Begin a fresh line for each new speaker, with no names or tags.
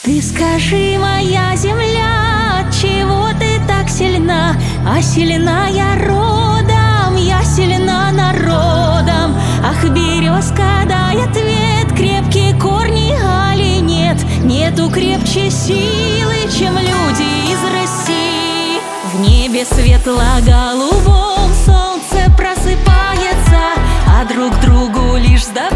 Ты скажи, моя земля, отчего ты так сильна? А сильна я родом, я сильна народом. Ах, березка, дай ответ, крепкие корни, али нет? Нету крепче силы, чем люди из России. В небе светло-голубом солнце просыпается, а друг другу лишь здоровье